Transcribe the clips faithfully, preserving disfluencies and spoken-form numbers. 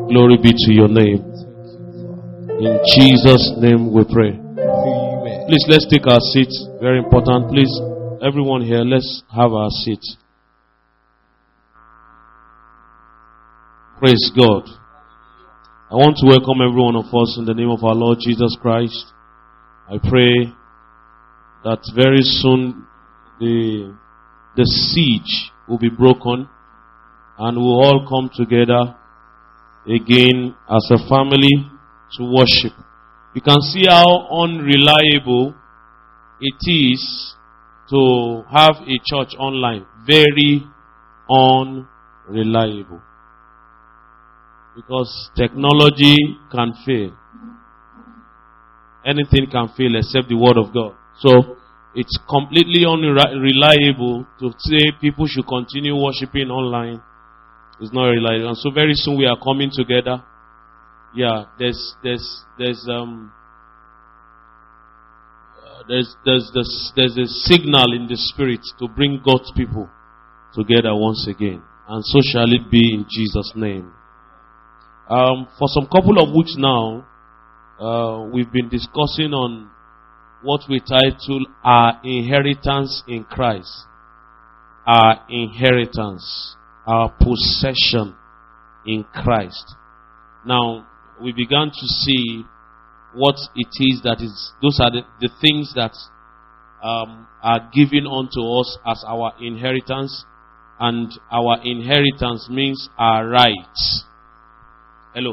Glory be to your name. In Jesus' name we pray. Please, let's take our seats. Very important. Please, everyone here, let's have our seats. Praise God. I want to welcome every one of us in the name of our Lord Jesus Christ. I pray that very soon the, the siege will be broken and we'll all come together again as a family to worship. You can see how unreliable it is to have a church online. Very unreliable. Because technology can fail. Anything can fail except the word of God. So, it's completely unreliable to say people should continue worshiping online. It's not reliable. And so very soon we are coming together. Yeah, there's there's there's um uh, there's there's there's there's a signal in the spirit to bring God's people together once again, and so shall it be in Jesus' name. Um, for some couple of weeks now, uh, we've been discussing on what we title our inheritance in Christ, our inheritance, our possession in Christ. Now, we began to see what it is that is, those are the, the things that um, are given unto us as our inheritance, and our inheritance means our rights. Hello.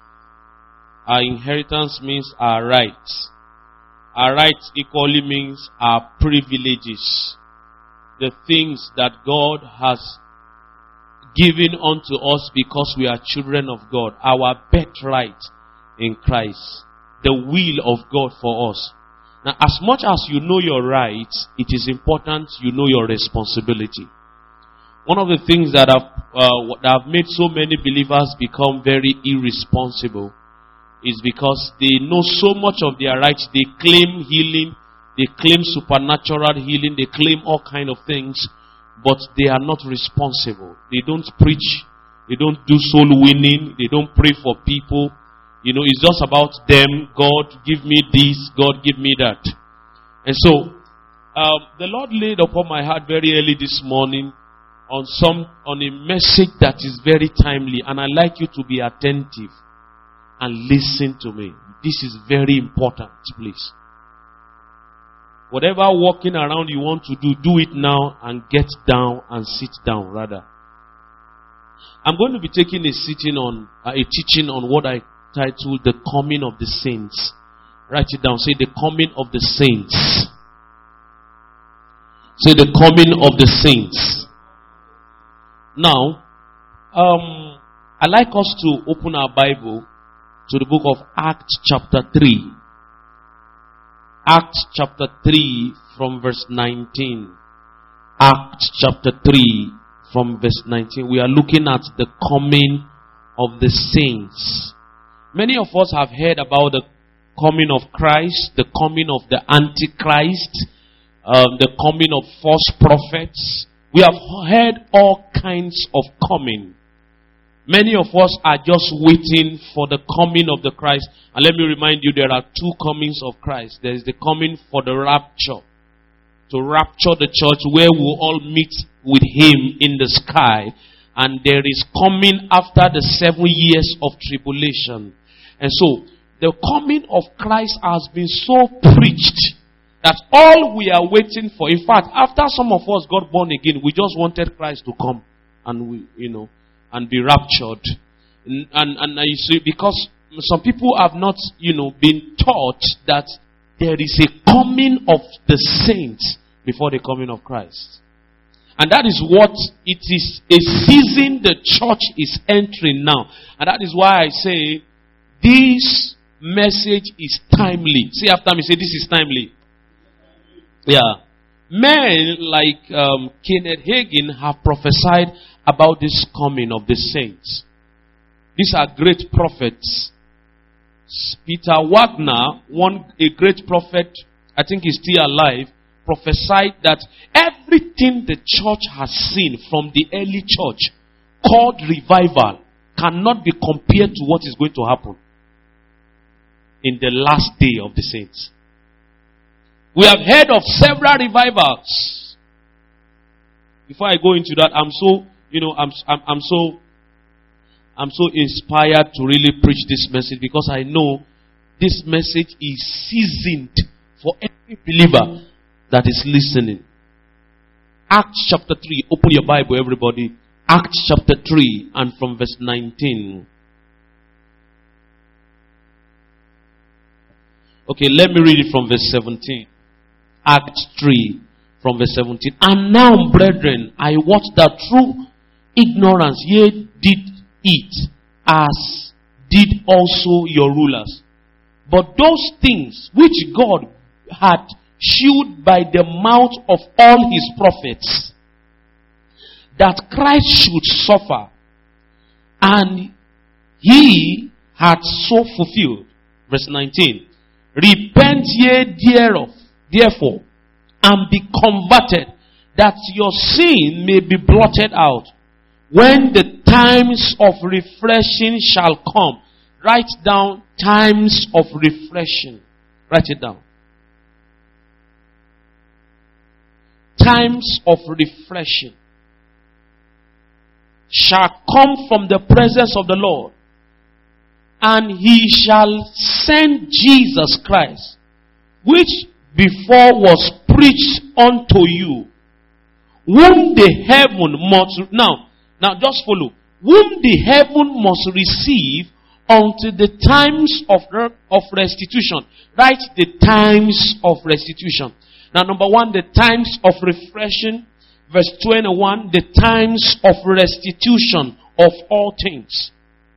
Our inheritance means our rights. Our rights equally means our privileges. The things that God has given unto us because we are children of God. Our birthright in Christ. The will of God for us. Now, as much as you know your rights, it is important you know your responsibility. One of the things that have, uh, that have made so many believers become very irresponsible is because they know so much of their rights. They claim healing, they claim supernatural healing, they claim all kind of things, but they are not responsible. They don't preach, they don't do soul winning, they don't pray for people. You know, it's just about them. God, give me this, God, give me that. And so, um, the Lord laid upon my heart very early this morning on some on a message that is very timely, and I'd like you to be attentive and listen to me. This is very important, please. Whatever walking around you want to do, do it now and get down and sit down rather. I'm going to be taking a sitting on uh, a teaching on what I titled The Coming of the Saints. Write it down. Say the coming of the saints. Say the coming of the saints. Now, um, I'd like us to open our Bible to the book of Acts chapter three. Acts chapter three from verse nineteen. Acts chapter three from verse nineteen. We are looking at the coming of the saints. Many of us have heard about the coming of Christ, the coming of the Antichrist, um, the coming of false prophets. We have heard all kinds of coming. Many of us are just waiting for the coming of the Christ. And let me remind you, there are two comings of Christ. There is the coming for the rapture. To rapture the church where we will all meet with Him in the sky. And there is coming after the seven years of tribulation. And so, the coming of Christ has been so preached that all we are waiting for, in fact, after some of us got born again, we just wanted Christ to come and we, you know, and be raptured. And, and, and you see, because some people have not, you know, been taught that there is a coming of the saints before the coming of Christ. And that is what it is, a season the church is entering now. And that is why I say, this message is timely. Say after me, say this is timely. Yeah. Men like um, Kenneth Hagin have prophesied about this coming of the saints. These are great prophets. Peter Wagner, one a great prophet, I think he's still alive, prophesied that everything the church has seen from the early church called revival cannot be compared to what is going to happen in the last day of the saints. We have heard of several revivals. Before I go into that, I'm so, you know, I'm, I'm, I'm so, I'm so inspired to really preach this message, because I know this message is seasoned for every believer that is listening. Acts chapter three. Open your Bible, everybody. Acts chapter three and from verse nineteen. Okay, let me read it from verse seventeen. Acts three from verse seventeen. And now, brethren, I watch that through ignorance ye did eat, as did also your rulers. But those things which God had shewed by the mouth of all his prophets, that Christ should suffer, and he had so fulfilled. Verse nineteen. Repent ye thereof, therefore, and be converted, that your sin may be blotted out, when the times of refreshing shall come. Write down times of refreshing. Write it down. Times of refreshing shall come from the presence of the Lord, and he shall send Jesus Christ, which before was preached unto you, whom the heaven must now now just follow, whom the heaven must receive unto the times of of restitution. Write the times of restitution. Now, number one, the times of refreshing. Verse twenty-one, the times of restitution of all things.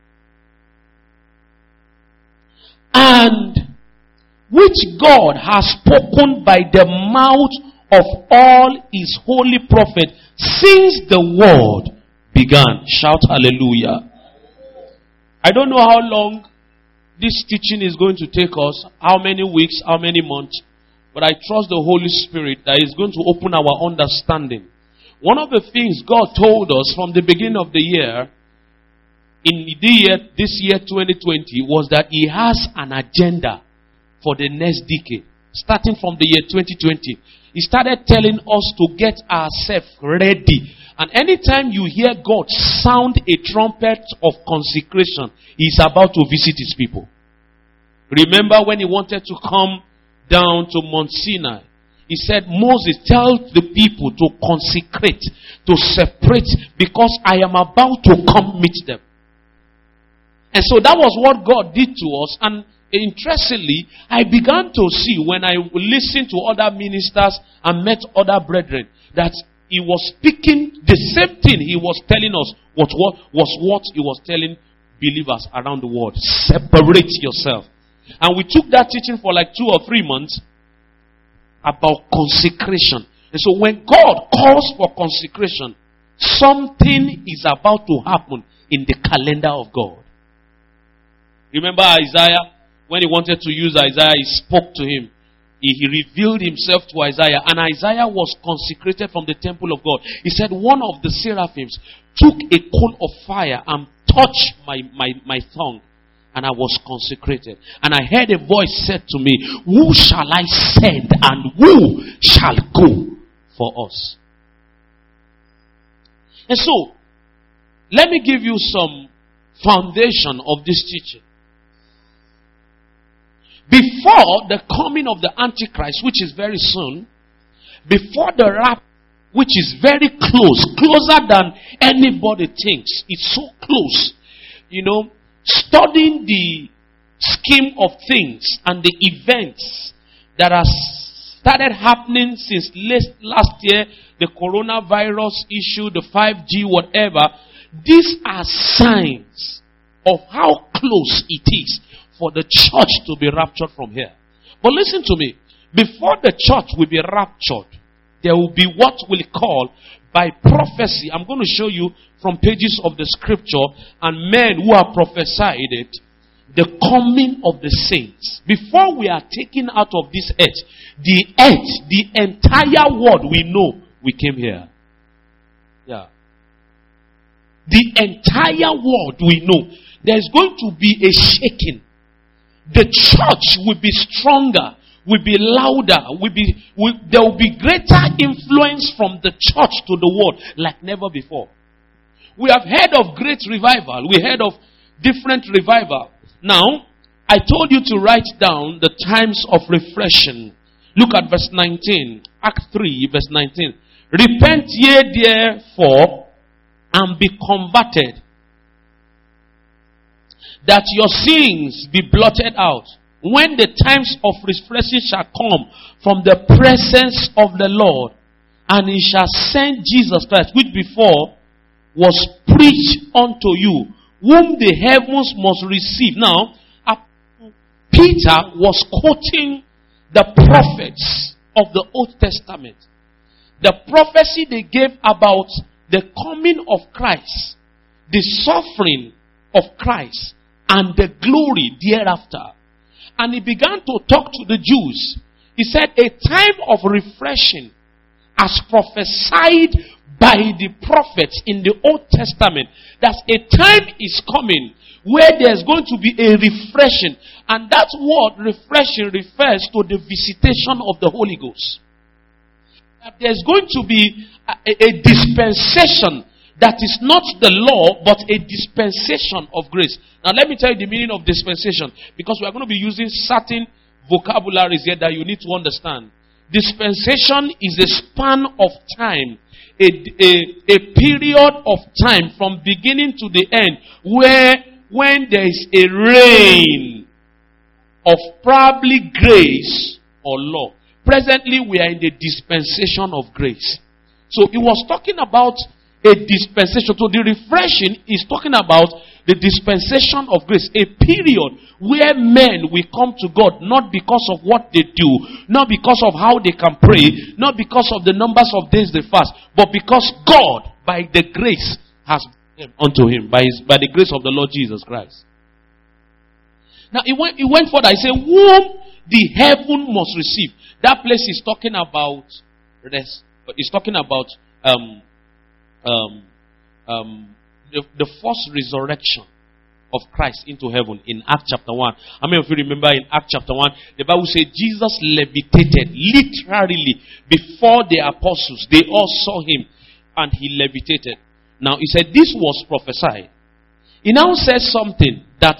And which God has spoken by the mouth of all his holy prophets since the world began. Shout hallelujah. I don't know how long this teaching is going to take us, how many weeks, how many months, but I trust the Holy Spirit that is going to open our understanding. One of the things God told us from the beginning of the year, in the year, this year twenty twenty, was that he has an agenda for the next decade. Starting from the year twenty twenty, he started telling us to get ourselves ready. And anytime you hear God sound a trumpet of consecration, he's about to visit his people. Remember when he wanted to come down to Mount Sinai, he said, Moses, tell the people to consecrate, to separate, because I am about to come meet them. And so that was what God did to us. And interestingly, I began to see when I listened to other ministers and met other brethren, that he was speaking the same thing he was telling us, what, what was what he was telling believers around the world. Separate yourself. And we took that teaching for like two or three months about consecration. And so when God calls for consecration, something is about to happen in the calendar of God. Remember Isaiah? When he wanted to use Isaiah, he spoke to him. He, he revealed himself to Isaiah. And Isaiah was consecrated from the temple of God. He said one of the seraphims took a coal of fire and touched my, my, my tongue. And I was consecrated. And I heard a voice said to me, who shall I send and who shall go for us? And so, let me give you some foundation of this teaching. Before the coming of the Antichrist, which is very soon, before the rapture, which is very close, closer than anybody thinks, it's so close, you know, studying the scheme of things and the events that have started happening since last year, the coronavirus issue, the five G, whatever, these are signs of how close it is for the church to be raptured from here. But listen to me. Before the church will be raptured, there will be what we'll call by prophecy. I'm going to show you from pages of the scripture and men who have prophesied it, the coming of the saints. Before we are taken out of this earth, the earth, the entire world we know, we came here. Yeah. the entire world will know. There's going to be a shaking. The church will be stronger, will be louder, will be will, there will be greater influence from the church to the world like never before. We have heard of great revival. We heard of different revival. Now, I told you to write down the times of refreshing. Look at verse nineteen. Act three, verse nineteen. Repent ye therefore and be converted, that your sins be blotted out, when the times of refreshing shall come from the presence of the Lord, and he shall send Jesus Christ, which before was preached unto you, whom the heavens must receive. Now, Peter was quoting the prophets of the Old Testament. The prophecy they gave about the coming of Christ, the suffering of Christ, and the glory thereafter. And he began to talk to the Jews. He said, a time of refreshing as prophesied by the prophets in the Old Testament. That a time is coming where there's going to be a refreshing. And that word refreshing refers to the visitation of the Holy Ghost. That there's going to be a, a dispensation that is not the law, but a dispensation of grace. Now let me tell you the meaning of dispensation, because we are going to be using certain vocabularies here that you need to understand. Dispensation is a span of time, a, a, a period of time from beginning to the end, where when there is a reign of probably grace or law. Presently we are in the dispensation of grace. So he was talking about a dispensation. So the refreshing is talking about the dispensation of grace. A period where men will come to God not because of what they do, not because of how they can pray, not because of the numbers of days they fast, but because God, by the grace, has brought them unto him, by, his, by the grace of the Lord Jesus Christ. Now he went, he went further. He said, whom the heaven must receive. That place is talking about rest. It's talking about um, um, um, the, the first resurrection of Christ into heaven in Acts chapter one. How many of you remember in Acts chapter one, the Bible said Jesus levitated literally before the apostles. They all saw him and he levitated. Now he said this was prophesied. He now says something that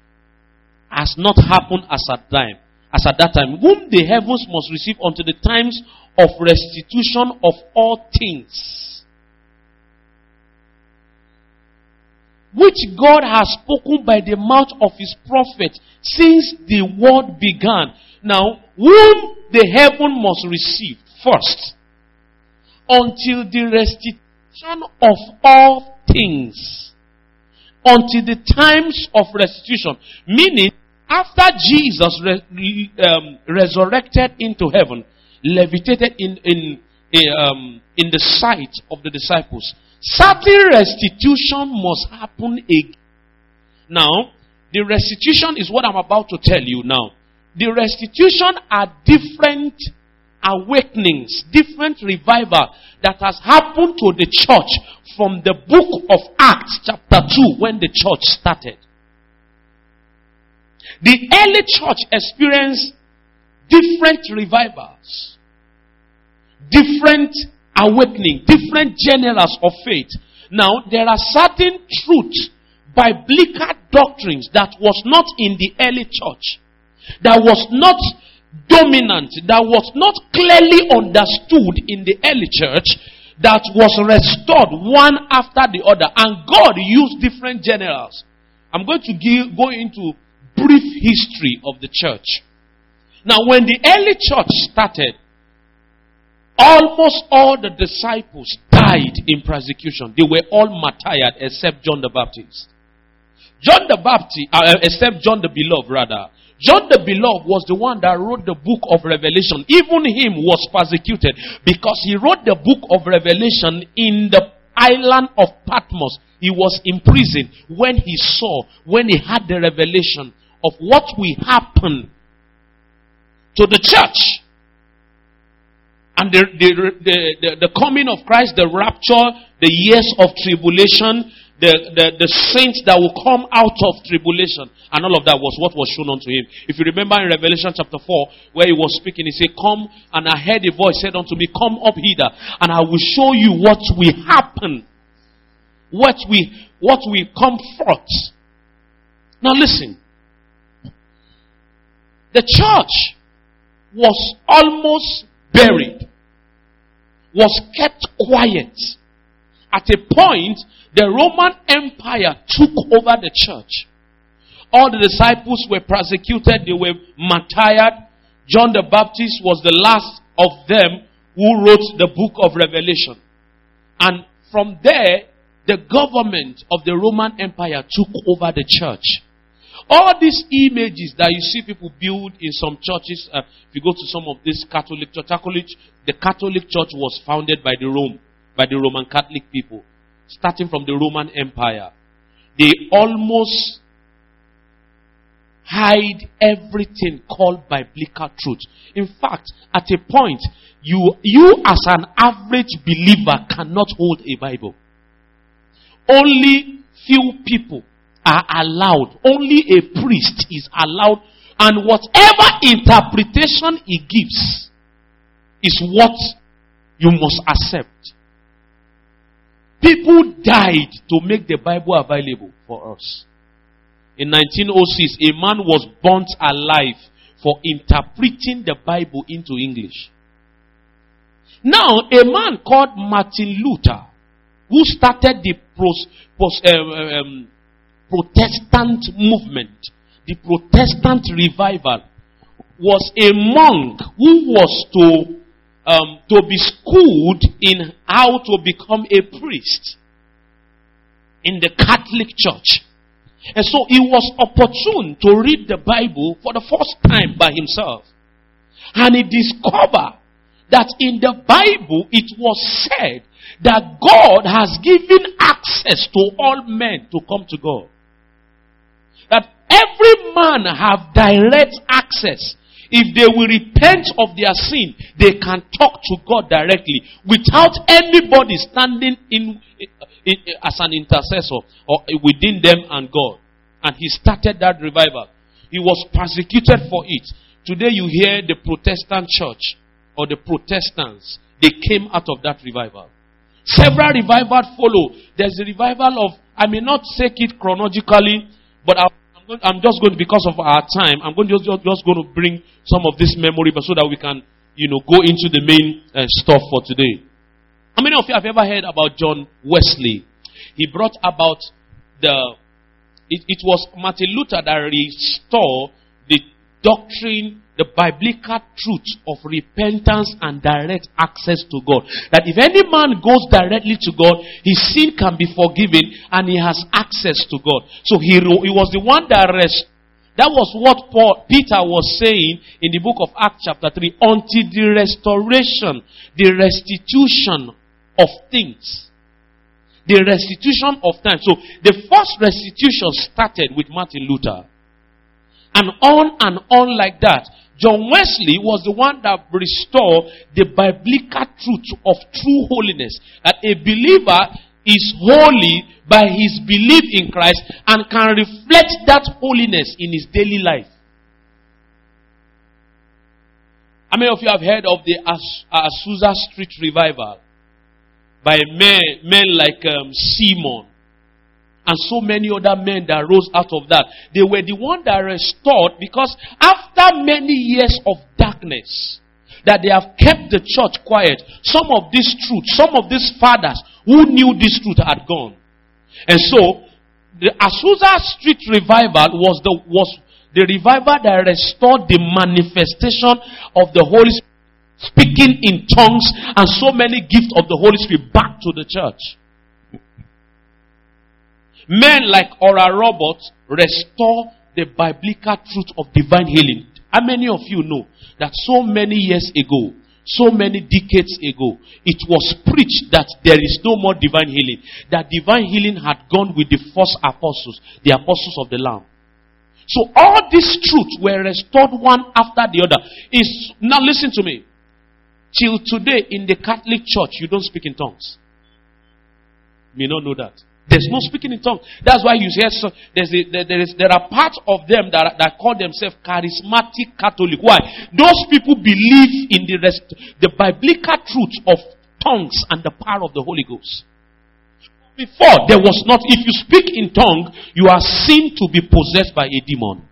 has not happened as at time. As at that time, whom the heavens must receive unto the times of restitution of all things, which God has spoken by the mouth of his prophet since the world began. Now, whom the heaven must receive first, until the restitution of all things, until the times of restitution, meaning after Jesus re, um, resurrected into heaven, levitated in in um, in the sight of the disciples, certain restitution must happen again. Now, the restitution is what I'm about to tell you now. The restitution are different awakenings, different revival that has happened to the church from the book of Acts chapter two when the church started. The early church experienced different revivals, different awakening, different generals of faith. Now, there are certain truths, biblical doctrines that was not in the early church, that was not dominant, that was not clearly understood in the early church, that was restored one after the other. And God used different generals. I'm going to give, go into brief history of the church. Now, when the early church started, almost all the disciples died in persecution. They were all martyred except John the Baptist. John the Baptist, uh, except John the Beloved rather. John the Beloved was the one that wrote the book of Revelation. Even him was persecuted because he wrote the book of Revelation in the island of Patmos. He was in prison when he saw, when he had the revelation of what will happen to the church. And the, the, the, the, the coming of Christ, the rapture, the years of tribulation, the, the, the saints that will come out of tribulation. And all of that was what was shown unto him. If you remember in Revelation chapter four, where he was speaking, he said, come, and I heard a voice said unto me, come up hither, and I will show you what will happen. What we, what will come forth. Now listen. The church was almost buried. Was kept quiet. At a point, the Roman Empire took over the church. All the disciples were persecuted. They were martyred. John the Baptist was the last of them who wrote the book of Revelation. And from there, the government of the Roman Empire took over the church. All these images that you see people build in some churches, uh, if you go to some of this Catholic church, Catholic, the Catholic Church was founded by the Rome, by the Roman Catholic people. Starting from the Roman Empire, they almost hide everything called biblical truth. In fact, at a point, you, you as an average believer cannot hold a Bible. Only few people are allowed. Only a priest is allowed. And whatever interpretation he gives is what you must accept. People died to make the Bible available for us. In nineteen oh six, a man was burnt alive for interpreting the Bible into English. Now, a man called Martin Luther, who started the pros, pros, uh, um, Protestant movement, the Protestant revival, was a monk who was to Um, to be schooled in how to become a priest in the Catholic Church. And so he was opportune to read the Bible for the first time by himself. And he discovered that in the Bible it was said that God has given access to all men to come to God. That every man have direct access. If they will repent of their sin, they can talk to God directly without anybody standing in, in, in as an intercessor or within them and God. And he started that revival. He was persecuted for it. Today you hear the Protestant church or the Protestants, they came out of that revival. Several revivals follow. There's a revival of, I may not take it chronologically, but I I'm just going to, because of our time, I'm going to just, just going to bring some of this memory, but so that we can, you know, go into the main uh, stuff for today. How many of you have ever heard about John Wesley? He brought about the, it, it was Martin Luther that restored the doctrine, the biblical truth of repentance and direct access to God. That if any man goes directly to God, his sin can be forgiven and he has access to God. So he, he was the one that rest. That was what Paul, Peter was saying in the book of Acts chapter three. Until the restoration, the restitution of things. The restitution of time. So the first restitution started with Martin Luther. And on and on like that. John Wesley was the one that restored the biblical truth of true holiness. That a believer is holy by his belief in Christ and can reflect that holiness in his daily life. How many of you have heard of the As- Azusa Street Revival? By men, men like um, Simon. And so many other men that rose out of that. They were the one that restored, because after many years of darkness, that they have kept the church quiet, some of this truth, some of these fathers who knew this truth had gone. And so, the Azusa Street Revival was the, was the revival that restored the manifestation of the Holy Spirit, speaking in tongues and so many gifts of the Holy Spirit back to the church. Men like Oral Roberts restore the biblical truth of divine healing. How many of you know that so many years ago, so many decades ago, it was preached that there is no more divine healing. That divine healing had gone with the first apostles, the apostles of the Lamb. So all these truths were restored one after the other. Is now listen to me. Till today in the Catholic Church, you don't speak in tongues. You may not know that. There's no speaking in tongues. That's why you hear so, there's a, there, there, is, there are parts of them that, that call themselves charismatic Catholic. Why? Those people believe in the rest, the biblical truth of tongues and the power of the Holy Ghost. Before, there was not, if you speak in tongue, you are seen to be possessed by a demon.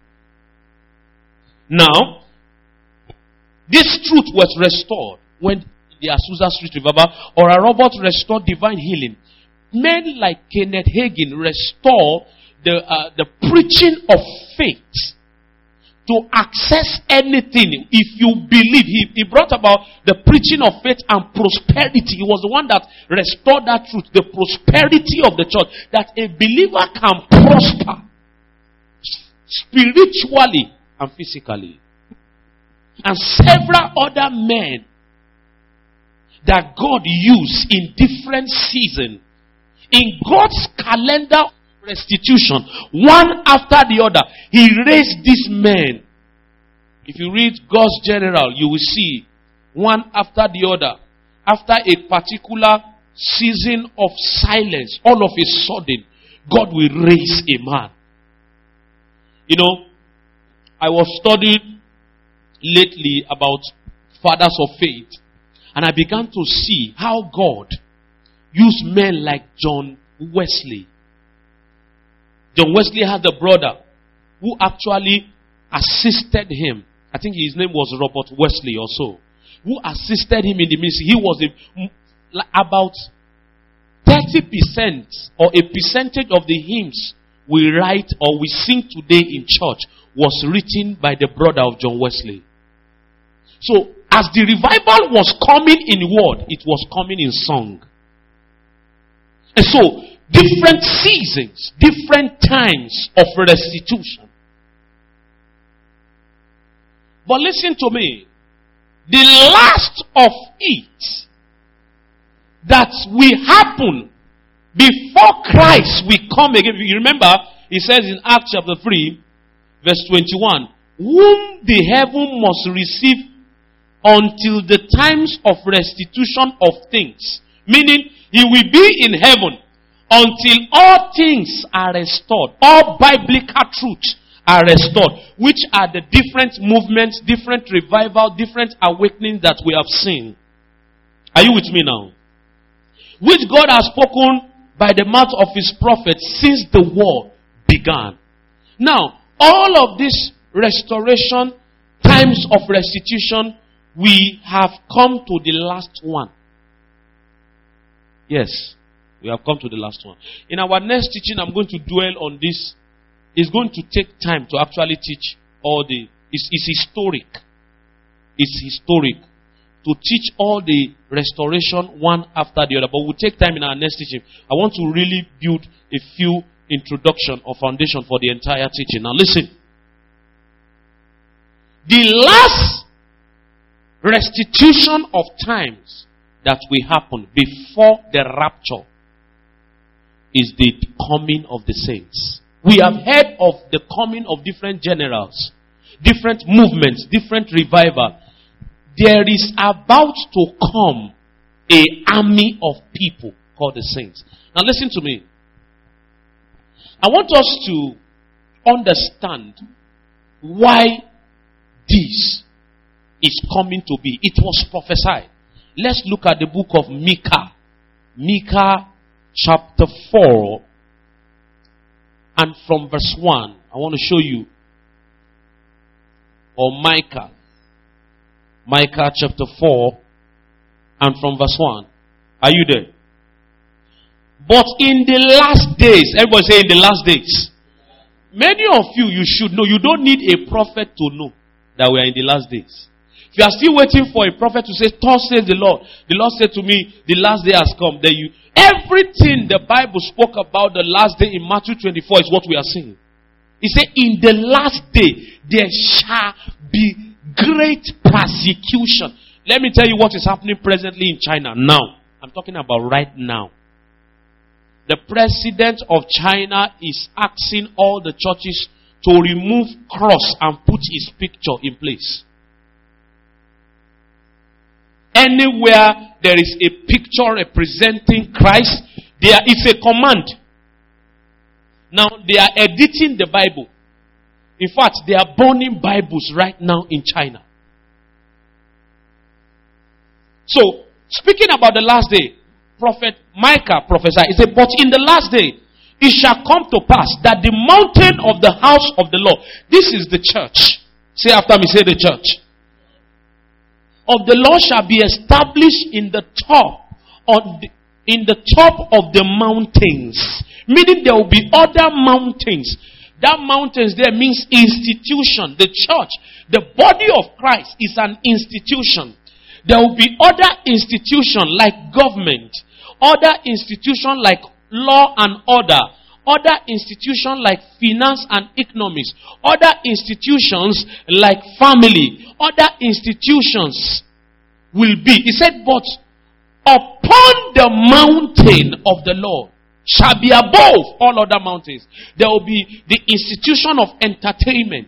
Now, this truth was restored when the Azusa Street Revival or a Robert restored divine healing. Men like Kenneth Hagin restore the uh, the preaching of faith to access anything. If you believe, he, he brought about the preaching of faith and prosperity. He was the one that restored that truth, the prosperity of the church, that a believer can prosper spiritually and physically. And several other men that God used in different seasons. In God's calendar of restitution, one after the other, He raised these men. If you read God's general, you will see one after the other. After a particular season of silence, all of a sudden, God will raise a man. You know, I was studying lately about fathers of faith, and I began to see how God used men like John Wesley. John Wesley had a brother who actually assisted him. I think his name was Robert Wesley or so. Who assisted him in the ministry. He was a, about thirty percent or a percentage of the hymns we write or we sing today in church was written by the brother of John Wesley. So, as the revival was coming in word, it was coming in song. And so, different seasons, different times of restitution. But listen to me. The last of it that will happen before Christ will come again. You remember, he says in Acts chapter three, verse twenty-one, whom the heaven must receive until the times of restitution of things. Meaning, he will be in heaven until all things are restored. All biblical truths are restored. Which are the different movements, different revival, different awakenings that we have seen. Are you with me now? Which God has spoken by the mouth of his prophets since the war began. Now, all of this restoration, times of restitution, we have come to the last one. Yes, we have come to the last one. In our next teaching, I'm going to dwell on this. It's going to take time to actually teach all the... It's, it's historic. It's historic. To teach all the restoration one after the other. But we'll take time in our next teaching. I want to really build a few introduction or foundation for the entire teaching. Now listen. The last restitution of times that will happen before the rapture is the coming of the saints. We have heard of the coming of different generals, different movements, different revival. There is about to come an army of people called the saints. Now listen to me. I want us to understand why this is coming to be. It was prophesied. Let's look at the book of Micah. Micah chapter four. And from verse one. I want to show you. Or Micah. Micah chapter four. And from verse one. Are you there? But in the last days. Everybody say in the last days. Many of you, you should know. You don't need a prophet to know that we are in the last days. If you are still waiting for a prophet to say, thus says the Lord. The Lord said to me, the last day has come. Then you, everything the Bible spoke about the last day in Matthew twenty-four is what we are seeing. He said, in the last day, there shall be great persecution. Let me tell you what is happening presently in China now. I'm talking about right now. The president of China is asking all the churches to remove cross and put his picture in place. Anywhere there is a picture representing Christ, there is a command Now, they are editing the Bible. In fact, they are burning Bibles right now in China. So, speaking about the last day, Prophet Micah prophesied. He said, but in the last day, it shall come to pass that the mountain of the house of the Lord, this is the church. Say after me, say the church. Of the Lord shall be established in the top of the, in the top of the mountains. Meaning there will be other mountains. That mountains there means institution. The church, the body of Christ is an institution. There will be other institutions like government, other institutions like law and order, other institutions like finance and economics, other institutions like family, other institutions will be. He said, but upon the mountain of the Lord shall be above all other mountains. There will be the institution of entertainment.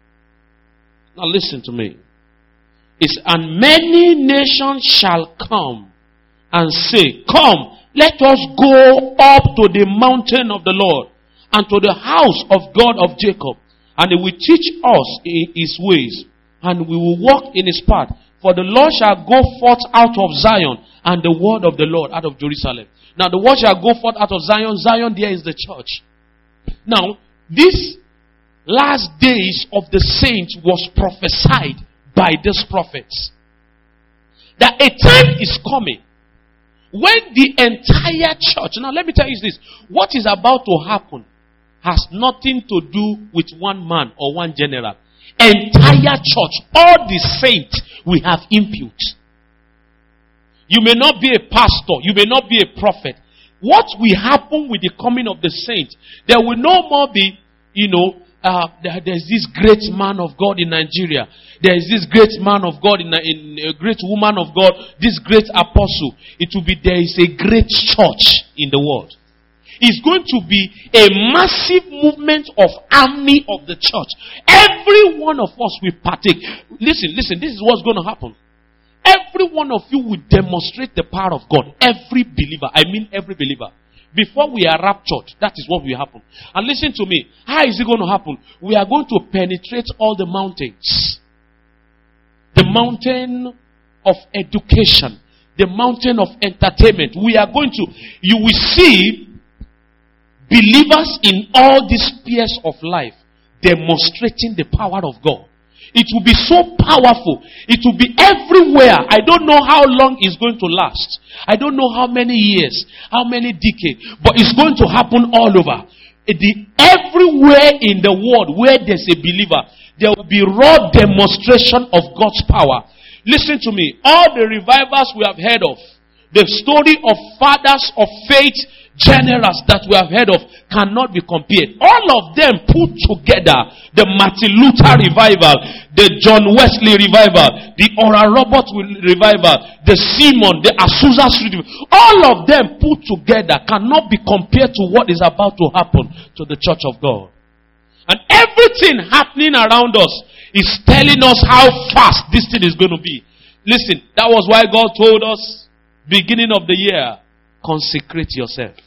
Now listen to me. It's, and many nations shall come and say, come, let us go up to the mountain of the Lord and to the house of God of Jacob, and he will teach us in his ways, and we will walk in his path. For the Lord shall go forth out of Zion, and the word of the Lord out of Jerusalem. Now the word shall go forth out of Zion. Zion there is the church. Now, these last days of the saints was prophesied by these prophets. That a time is coming when the entire church, now let me tell you this, what is about to happen has nothing to do with one man or one general. Entire church, all the saints will have input. You may not be a pastor, you may not be a prophet. What will happen with the coming of the saints? There will no more be, you know, uh, there, there's this great man of God in Nigeria. There is this great man of God, in, in a great woman of God, this great apostle. It will be, there is a great church in the world. It's going to be a massive movement of army of the church. Every one of us will partake. Listen, listen, this is what's going to happen. Every one of you will demonstrate the power of God. Every believer, I mean every believer. Before we are raptured, that is what will happen. And listen to me, how is it going to happen? We are going to penetrate all the mountains. The mountain of education, the mountain of entertainment. We are going to, you will see believers in all these spheres of life demonstrating the power of God. It will be so powerful. It will be everywhere. I don't know how long it's going to last. I don't know how many years, how many decades, but it's going to happen all over. The, everywhere in the world where there's a believer, there will be raw demonstration of God's power. Listen to me. All the revivals we have heard of, the story of fathers of faith, generals that we have heard of, cannot be compared. All of them put together, the Martin Luther revival, the John Wesley revival, the Oral Roberts revival, the Simon, the Azusa Street revival, all of them put together cannot be compared to what is about to happen to the church of God. And everything happening around us is telling us how fast this thing is going to be. Listen, that was why God told us, beginning of the year, consecrate yourself.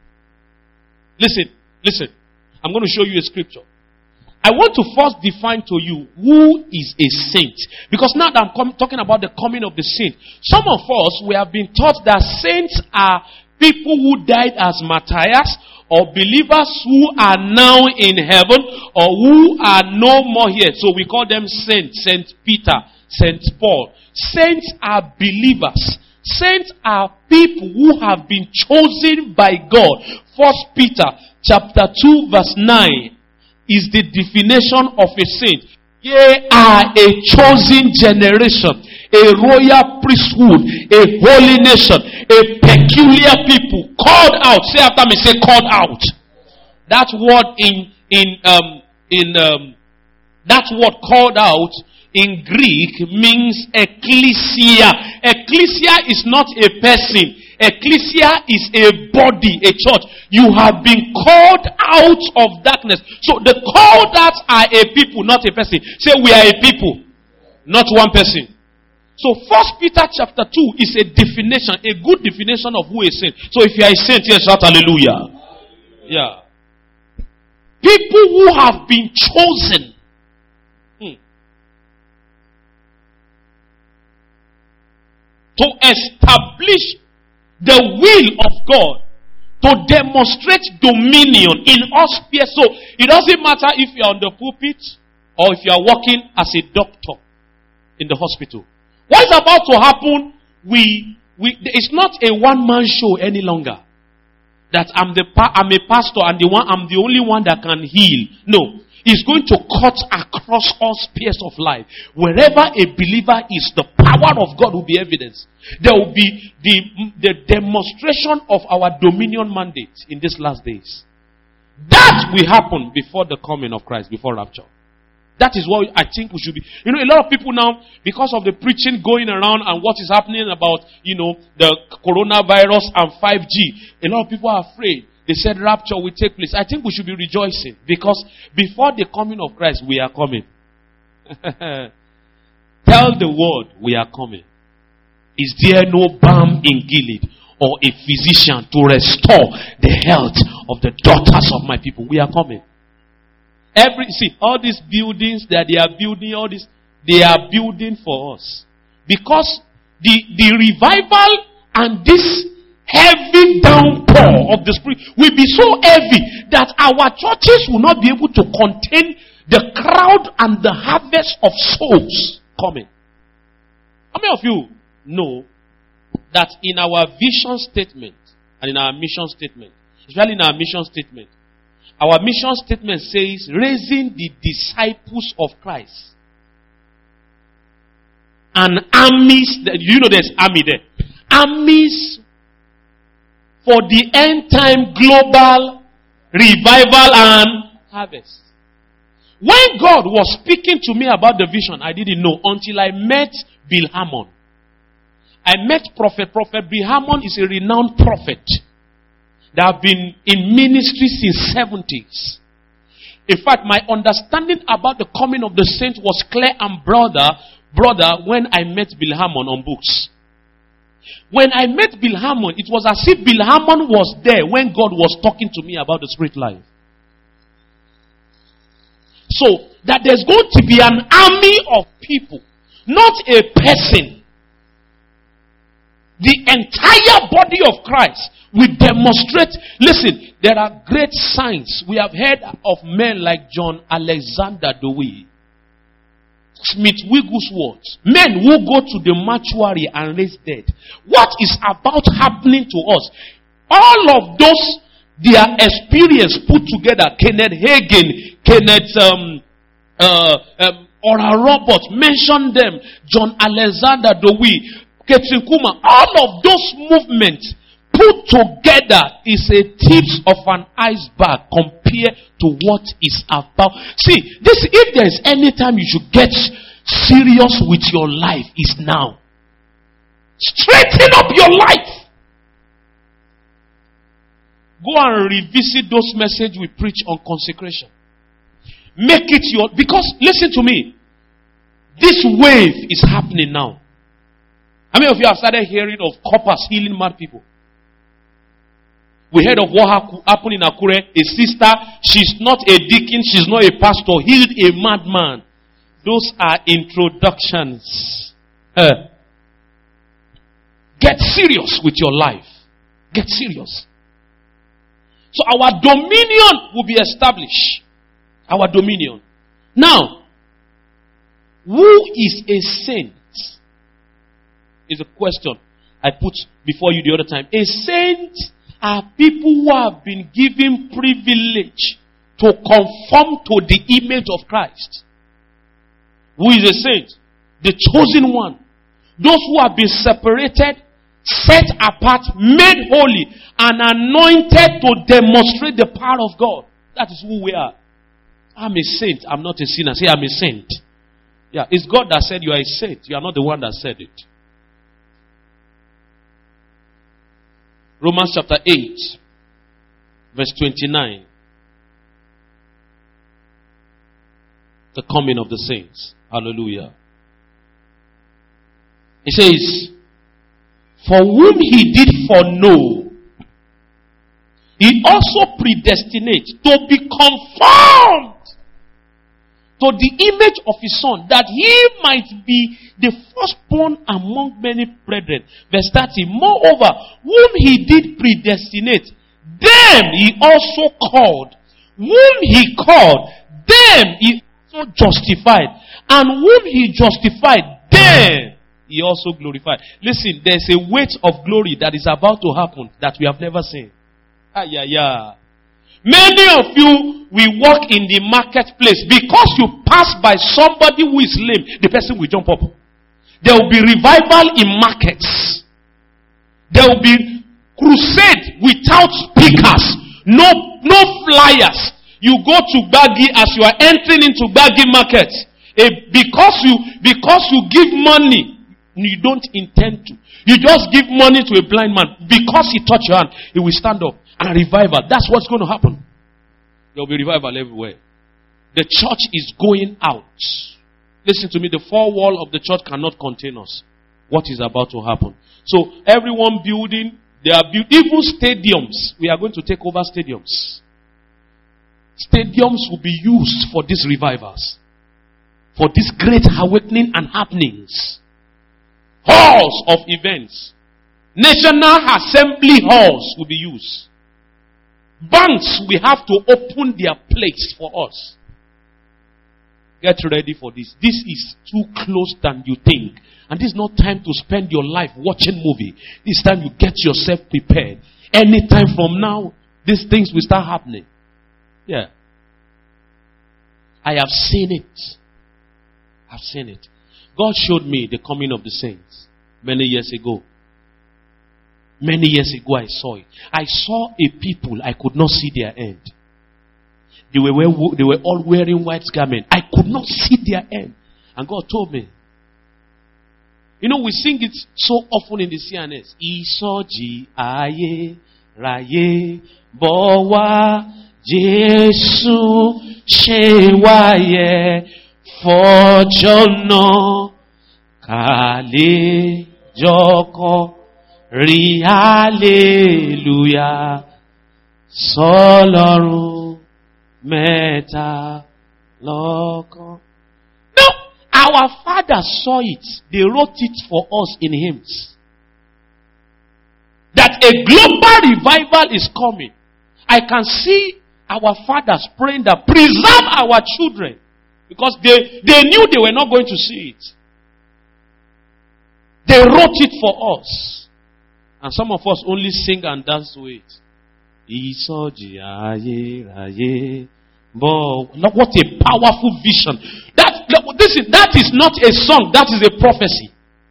Listen, listen. I'm going to show you a scripture. I want to first define to you who is a saint. Because now that I'm com- talking about the coming of the saint, some of us, we have been taught that saints are people who died as martyrs, or believers who are now in heaven, or who are no more here. So we call them saints. Saint Peter, Saint Paul. Saints are believers. Saints are people who have been chosen by God. First Peter chapter two verse nine is the definition of a saint. Ye are a chosen generation, a royal priesthood, a holy nation, a peculiar people, called out. Say after me, say called out. That word in in um in um that word called out in Greek means ecclesia. Ecclesia is not a person. Ecclesia is a body, a church. You have been called out of darkness. So the called out are a people, not a person. Say we are a people, not one person. So First Peter chapter two is a definition, a good definition of who is saint. So if you are a saint, yes, shout hallelujah. Yeah. People who have been chosen. Hmm. To establish the will of God. To demonstrate dominion in all spheres. So, it doesn't matter if you are on the pulpit or if you are working as a doctor in the hospital. What is about to happen? We, we, it's not a one-man show any longer. That I'm the I'm a pastor and the one I'm the only one that can heal. No. It's going to cut across all spheres of life. Wherever a believer is, the power of God will be evidence. There will be the, the demonstration of our dominion mandate in these last days. That will happen before the coming of Christ, before rapture. That is what I think we should be. You know, a lot of people now, because of the preaching going around and what is happening about, you know, the coronavirus and five G, a lot of people are afraid. They said rapture will take place. I think we should be rejoicing because before the coming of Christ, we are coming. Tell the world we are coming. Is there no balm in Gilead or a physician to restore the health of the daughters of my people? We are coming. Every see all these buildings that they are building, all this they are building for us because the the revival and this heavy downpour of the Spirit will be so heavy that our churches will not be able to contain the crowd and the harvest of souls coming. How many of you know that in our vision statement and in our mission statement, especially in our mission statement, our mission statement says raising the disciples of Christ and armies, you know there's army there, armies for the end time global revival and harvest. When God was speaking to me about the vision, I didn't know until I met Bill Hammond. I met Prophet. Prophet Bill Hammond is a renowned prophet that have been in ministry since seventies. In fact, my understanding about the coming of the saints was clear and broader, broader when I met Bill Hammond on books. When I met Bill Hammond, it was as if Bill Hammond was there when God was talking to me about the spirit life. So, that there's going to be an army of people, not a person. The entire body of Christ will demonstrate. Listen, there are great signs. We have heard of men like John Alexander Dowie, Smith Wigglesworth, men who go to the mortuary and raise dead. What is about happening to us? All of those, their experience put together. Kenneth Hagin, Kenneth um, uh, um, Oral Roberts, mention them. John Alexander Dowie, Kathryn Kuhlman, all of those movements put together is a tip of an iceberg compared to what is about. See, this, if there is any time you should get serious with your life, is now. Straighten up your life. Go and revisit those messages we preach on consecration. Make it your, because listen to me, this wave is happening now. How many of you have started hearing of coppers healing mad people? We heard of what happened in Akure. A sister, she's not a deacon, she's not a pastor, healed a madman. Those are introductions. Uh, get serious with your life. Get serious. So our dominion will be established. Our dominion. Now, who is a saint? Is a question I put before you the other time. A saint are people who have been given privilege to conform to the image of Christ. Who is a saint? The chosen one. Those who have been separated, set apart, made holy, and anointed to demonstrate the power of God. That is who we are. I'm a saint. I'm not a sinner. Say, I'm a saint. Yeah, it's God that said you are a saint. You are not the one that said it. Romans chapter eight, verse twenty-nine. The coming of the saints. Hallelujah. It says, for whom he did foreknow, He also predestinates to be conformed to the image of his son, that he might be the firstborn among many brethren. Verse thirty. Moreover, whom he did predestinate, them he also called. Whom he called, them he also justified. And whom he justified, them he also glorified. Listen, there's a weight of glory that is about to happen that we have never seen. Ah, yeah, yeah. Many of you will walk in the marketplace. Because you pass by somebody who is lame, the person will jump up. There will be revival in markets. There will be crusade without speakers. No, no flyers. You go to Gbagi as you are entering into Gbagi market. Eh, because you, because you give money, you don't intend to. You just give money to a blind man. Because he touched your hand, he will stand up. And revival. That's what's going to happen. There will be revival everywhere. The church is going out. Listen to me. The four wall of the church cannot contain us. What is about to happen? So everyone building, they are build, even stadiums. We are going to take over stadiums. Stadiums will be used for these revivals, for this great awakening and happenings. Halls of events, national assembly halls will be used. Banks will have to open their plates for us. Get ready for this. This is too close than you think. And this is not time to spend your life watching movie. This time you get yourself prepared. Anytime from now, these things will start happening. Yeah. I have seen it. I've seen it. God showed me the coming of the saints many years ago. Many years ago I saw it. I saw a people, I could not see their end. They were, they were all wearing white garments. I could not see their end. And God told me. You know, we sing it so often in the C N S. Isoji aye raye bowa Jesu shewaye fojono kale joko ri hallelujah Solorun meta loko. No, our father saw it. They wrote it for us in hymns. That a global revival is coming. I can see our fathers praying that preserve our children. Because they, they knew they were not going to see it. They wrote it for us. And some of us only sing and dance to it. Isoji aye aye. What a powerful vision. That, this is, that is not a song, that is a prophecy.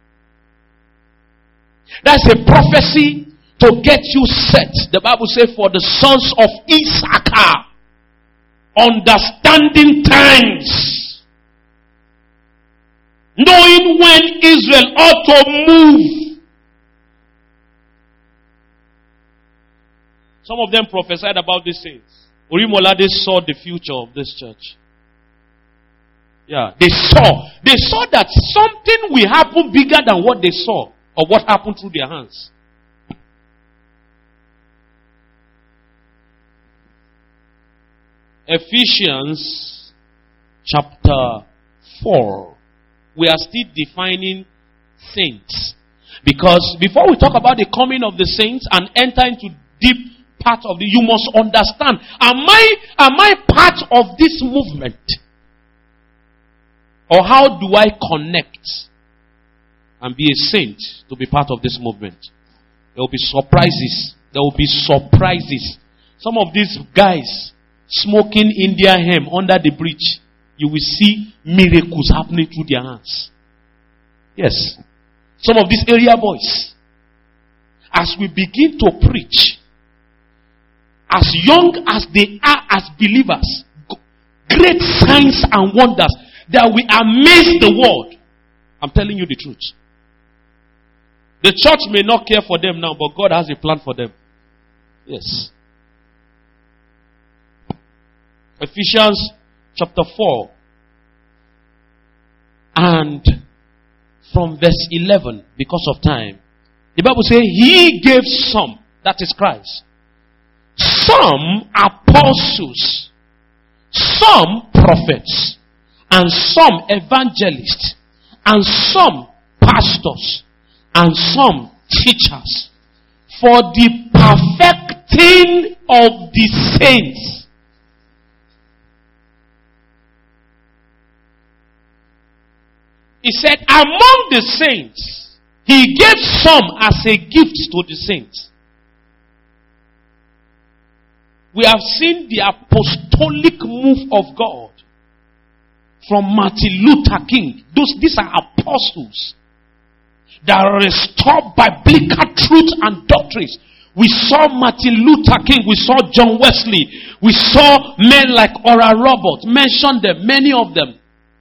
That's a prophecy to get you set. The Bible says, for the sons of Issachar, understanding times, knowing when Israel ought to move. Some of them prophesied about these things. Orimolade saw the future of this church. Yeah, they saw. They saw that something will happen bigger than what they saw or what happened through their hands. Ephesians chapter four. We are still defining saints. Because before we talk about the coming of the saints and enter into deep part of the, you must understand, am I, am I part of this movement? Or how do I connect and be a saint to be part of this movement? There will be surprises. There will be surprises. Some of these guys smoking India hemp under the bridge, you will see miracles happening through their hands. Yes. Some of these area boys, as we begin to preach, as young as they are as believers, great signs and wonders that will amaze the world. I'm telling you the truth. The church may not care for them now, but God has a plan for them. Yes. Ephesians chapter four. And from verse eleven, because of time, the Bible says, He gave some, that is Christ, some apostles, some prophets, and some evangelists, and some pastors, and some teachers, for the perfecting of the saints. He said, among the saints, he gave some as a gift to the saints. We have seen the apostolic move of God from Martin Luther King. Those, these are apostles that restore biblical truth and doctrines. We saw Martin Luther King. We saw John Wesley. We saw men like Oral Roberts. Mention them, many of them.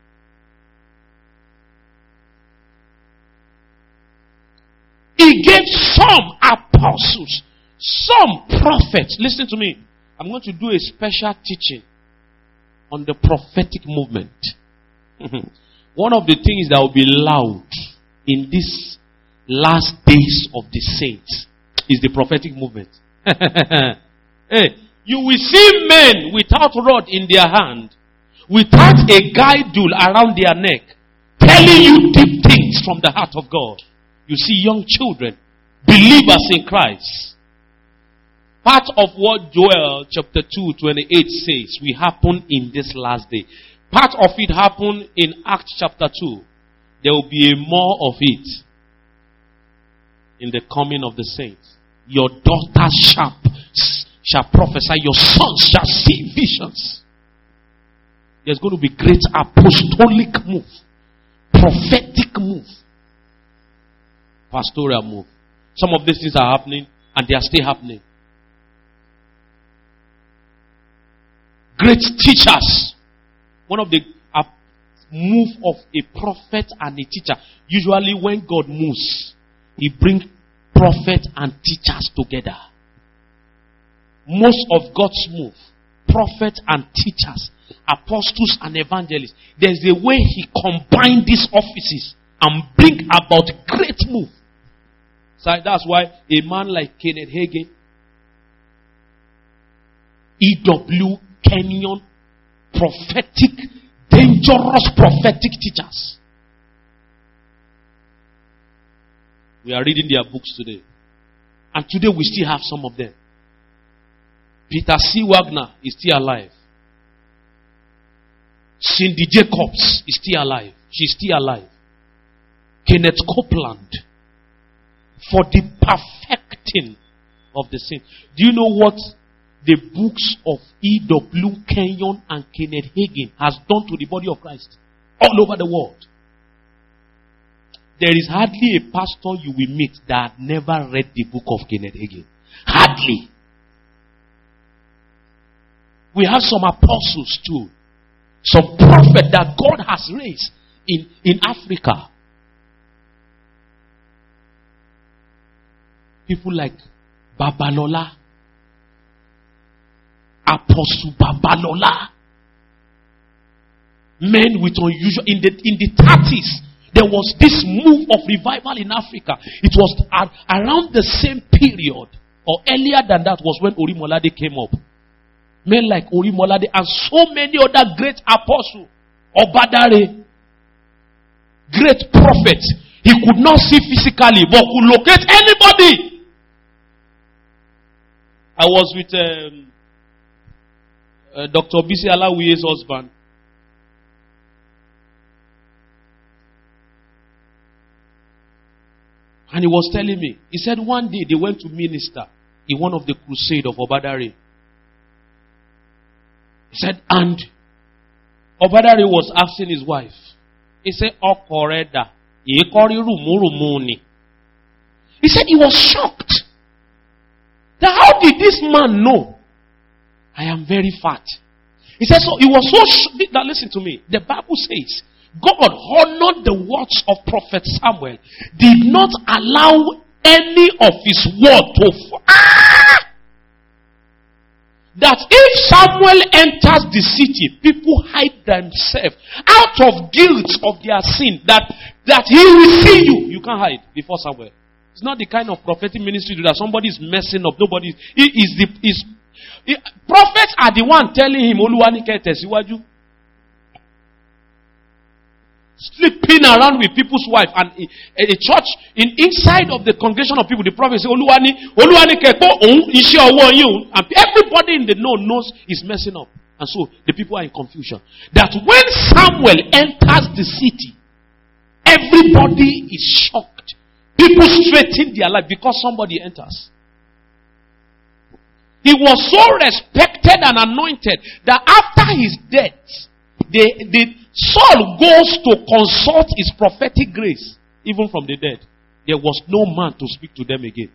He gave some apostles, some prophets. Listen to me. I'm going to do a special teaching on the prophetic movement. One of the things that will be loud in these last days of the saints is the prophetic movement. Hey, you will see men without rod in their hand, without a guidule around their neck, telling you deep things from the heart of God. You see young children, believers in Christ. Part of what Joel chapter two twenty-eight says will happen in this last day. Part of it happened in Acts chapter two. There will be a more of it in the coming of the saints. Your daughters shall, shall prophesy. Your sons shall see visions. There's going to be great apostolic move, prophetic move, pastoral move. Some of these things are happening and they are still happening. Great teachers. One of the uh, move of a prophet and a teacher. Usually when God moves, he brings prophet and teachers together. Most of God's move, prophet and teachers, apostles and evangelists, there's a way he combined these offices and bring about great move. So that's why a man like Kenneth Hagin, E W Kenyon, prophetic, dangerous prophetic teachers. We are reading their books today. And today we still have some of them. Peter C. Wagner is still alive. Cindy Jacobs is still alive. She's still alive. Kenneth Copeland. For the perfecting of the saints. Do you know what the books of E W Kenyon and Kenneth Hagin has done to the body of Christ all over the world? There is hardly a pastor you will meet that never read the book of Kenneth Hagin. Hardly. We have some apostles too. Some prophets that God has raised in, in Africa. People like Babalola. Apostle Babalola. Men with unusual, in the, in the thirties, there was this move of revival in Africa. It was at, around the same period, or earlier than that, was when Orimolade came up. Men like Orimolade and so many other great apostles. Obadare, great prophets. He could not see physically, but could locate anybody. I was with um, uh, Doctor Bisi Alawiye's husband. And he was telling me, he said one day they went to minister in one of the crusade of Obadare. He said, and Obadare was asking his wife. He said, Okoreda. He said he was shocked. That how did this man know? I am very fat. He said, so he was so shocked. Now listen to me. The Bible says, God honored the words of Prophet Samuel, did not allow any of his word to fall. Ah! That if Samuel enters the city, people hide themselves out of guilt of their sin. That, that he will see you. You can't hide before Samuel. It's not the kind of prophetic ministry that somebody is messing up. Nobody is the is Prophets are the one telling him, Oluwanike tesiwaju. Sleeping around with people's wife, and a, a church in inside of the congregation of people, the prophet say, Oluwani, Oluwanike ko oun ise owo yin, and everybody in the know knows he's messing up. And so the people are in confusion. That when Samuel enters the city, everybody is shocked. People straighten their life because somebody enters. He was so respected and anointed that after his death, the, the Saul goes to consult his prophetic grace, even from the dead. There was no man to speak to them again.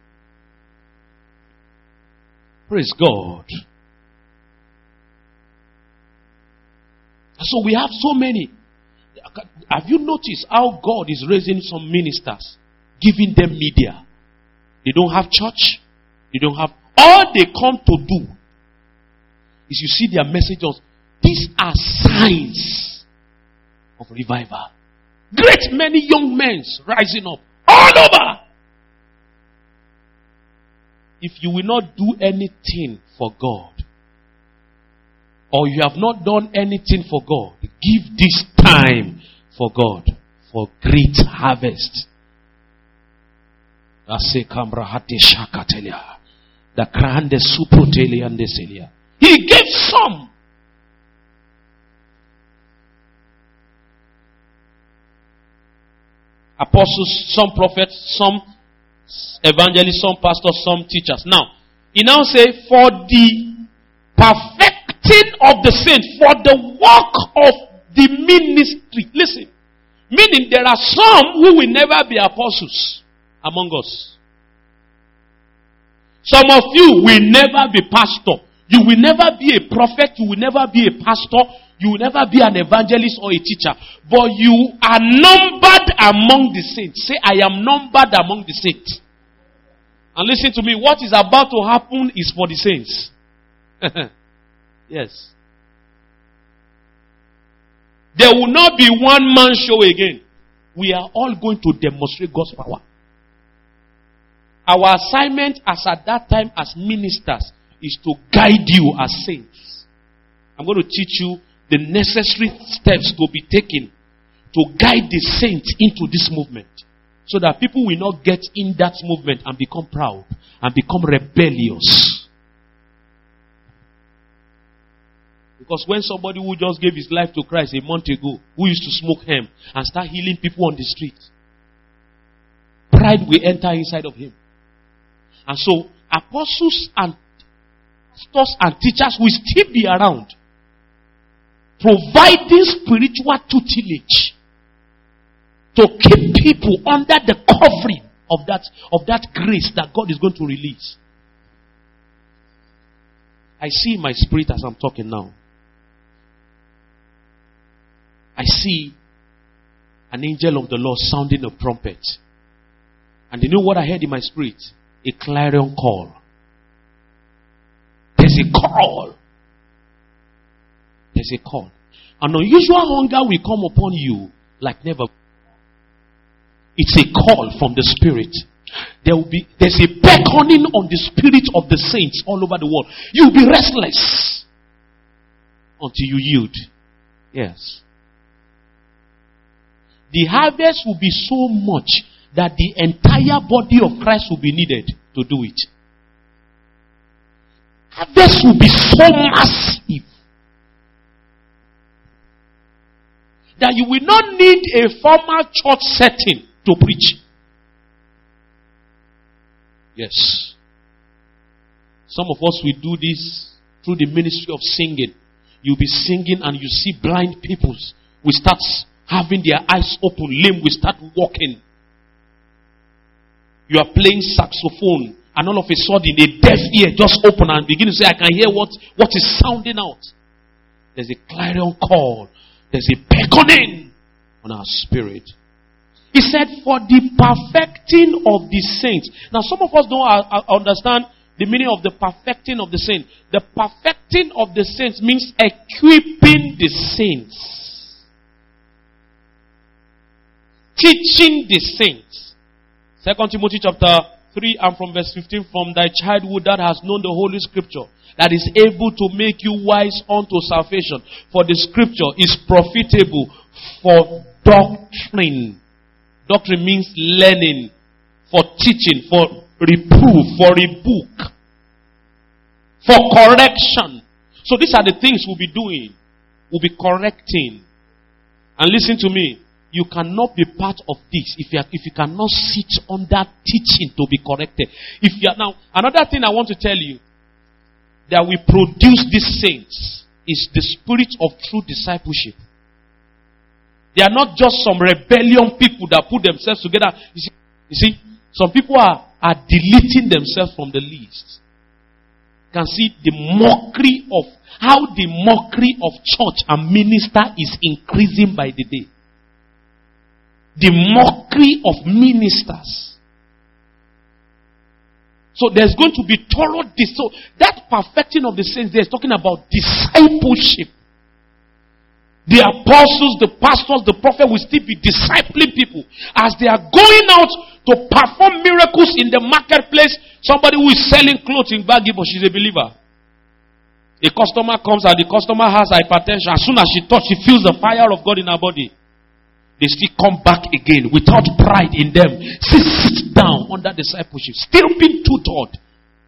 Praise God. So we have so many. Have you noticed how God is raising some ministers, giving them media? They don't have church. They don't have. All they come to do is you see their messages. These are signs of revival. Great many young men rising up all over. If you will not do anything for God, or you have not done anything for God, give this time for God, for great harvest. He gave some. Apostles, some prophets, some evangelists, some pastors, some teachers. Now, he now say, for the perfecting of the saints, for the work of the ministry. Listen, meaning there are some who will never be apostles among us. Some of you will never be pastor. You will never be a prophet. You will never be a pastor. You will never be an evangelist or a teacher. But you are numbered among the saints. Say, I am numbered among the saints. And listen to me. What is about to happen is for the saints. Yes. There will not be one man show again. We are all going to demonstrate God's power. Our assignment as at that time as ministers is to guide you as saints. I'm going to teach you the necessary steps to be taken to guide the saints into this movement, so that people will not get in that movement and become proud and become rebellious. Because when somebody who just gave his life to Christ a month ago, who used to smoke hemp and start healing people on the street, pride will enter inside of him. And so apostles and pastors and teachers will still be around, providing spiritual tutelage to keep people under the covering of that, of that grace that God is going to release. I see in my spirit as I'm talking now, I see an angel of the Lord sounding a trumpet. And you know what I heard in my spirit? A clarion call. There's a call. There's a call. An unusual hunger will come upon you like never. It's a call from the Spirit. There will be, there's a beckoning on the spirit of the saints all over the world. You'll be restless until you yield. Yes. The harvest will be so much that the entire body of Christ will be needed to do it. Harvest will be so massive that you will not need a formal church setting to preach. Yes. Some of us will do this through the ministry of singing. You'll be singing and you see blind people will start having their eyes open, lame will start walking. You are playing saxophone and all of a sudden a deaf ear just open and begin to say, I can hear what, what is sounding out. There's a clarion call. There's a beckoning on our spirit. He said, for the perfecting of the saints. Now some of us don't understand the meaning of the perfecting of the saints. The perfecting of the saints means equipping the saints. Teaching the saints. Second Timothy chapter three and from verse fifteen, from thy childhood that has known the Holy Scripture, that is able to make you wise unto salvation. For the Scripture is profitable for doctrine. Doctrine means learning, for teaching, for reproof, for rebuke, for correction. So these are the things we'll be doing. We'll be correcting. And listen to me. You cannot be part of this if you, are, if you cannot sit under teaching to be corrected. If you are, now, another thing I want to tell you, that we produce these saints is the spirit of true discipleship. They are not just some rebellion people that put themselves together. You see, you see some people are, are deleting themselves from the list. You can see the mockery of, how the mockery of church and minister is increasing by the day. The mockery of ministers. So there's going to be thorough dis- so that perfecting of the saints there is talking about discipleship. The apostles, the pastors, the prophet will still be discipling people as they are going out to perform miracles in the marketplace. Somebody who is selling clothes in baggy, but she's a believer. A customer comes and the customer has hypertension. As soon as she touches, she feels the fire of God in her body. They still come back again without pride in them. Sit, sit down under discipleship. Still being tutored.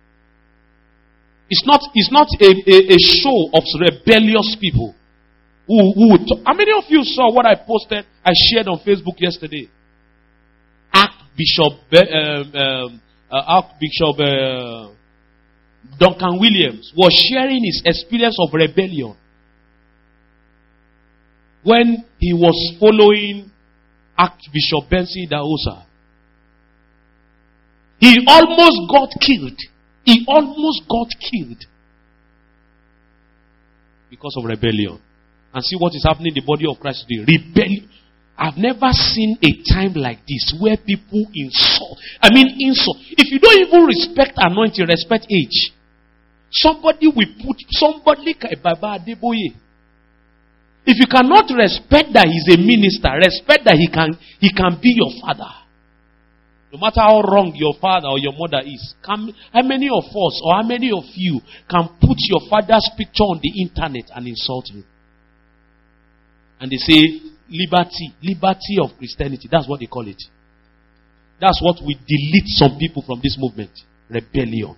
It's not, it's not a, a, a show of rebellious people. Who, who would talk. How many of you saw what I posted, I shared on Facebook yesterday? Archbishop, um, um, uh, Archbishop uh, Duncan Williams was sharing his experience of rebellion. When he was following Archbishop Benson Idahosa, he almost got killed. He almost got killed because of rebellion. And see what is happening in the body of Christ today. Rebellion. I've never seen a time like this where people insult. I mean insult. If you don't even respect anointing, respect age. Somebody will put somebody like Baba Adeboye. If you cannot respect that he's a minister, respect that he can he can be your father. No matter how wrong your father or your mother is, can, how many of us or how many of you can put your father's picture on the internet and insult him? And they say liberty, liberty of Christianity. That's what they call it. That's what we delete some people from this movement. Rebellion.